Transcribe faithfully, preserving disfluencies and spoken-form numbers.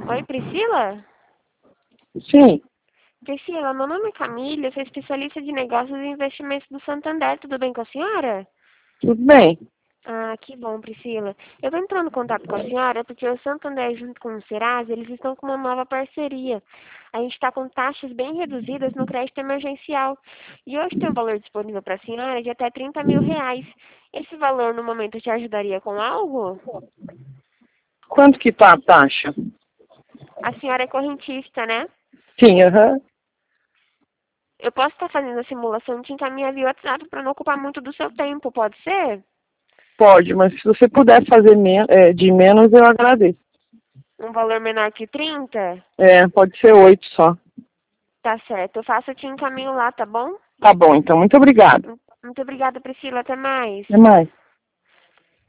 Oi, Priscila? Sim, Priscila, meu nome é Camila, eu sou especialista de negócios e investimentos do Santander. Tudo bem com a senhora? tudo bem. Ah, que bom, Priscila. Eu estou entrando em contato com a senhora porque o Santander, junto com o Serasa, eles estão com uma nova parceria. A gente está com taxas bem reduzidas no crédito emergencial. E hoje tem um valor disponível para a senhora de até trinta mil reais. Esse valor, no momento, te ajudaria com algo? Quanto que tá a taxa? A senhora é correntista, né? Sim, aham. Eu posso estar fazendo a simulação de encaminhar via WhatsApp para não ocupar muito do seu tempo, pode ser? Pode, mas se você puder fazer men é, de menos, eu agradeço. Um valor menor que trinta? É, pode ser oito só. Tá certo. Eu faço, eu te encaminho lá, tá bom? Tá bom, então. Muito obrigada. Muito obrigada, Priscila. Até mais. Até mais.